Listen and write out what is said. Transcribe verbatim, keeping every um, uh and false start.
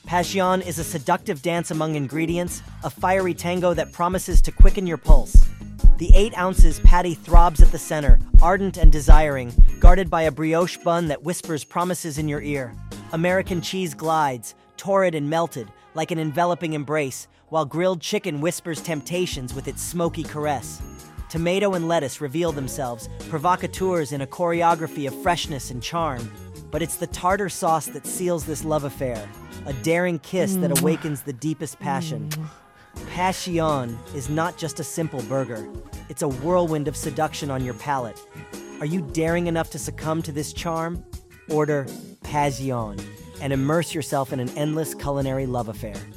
Passion is a seductive dance among ingredients, a fiery tango that promises to quicken your pulse. The eight ounces patty throbs at the center, ardent and desiring, guarded by a brioche bun that whispers promises in your ear. American cheese glides, torrid and melted, like an enveloping embrace, while grilled chicken whispers temptations with its smoky caress. Tomato and lettuce reveal themselves, provocateurs in a choreography of freshness and charm. But it's the tartar sauce that seals this love affair, a daring kiss that awakens the deepest passion. Passion is not just a simple burger. It's a whirlwind of seduction on your palate. Are you daring enough to succumb to this charm? Order Passion and immerse yourself in an endless culinary love affair.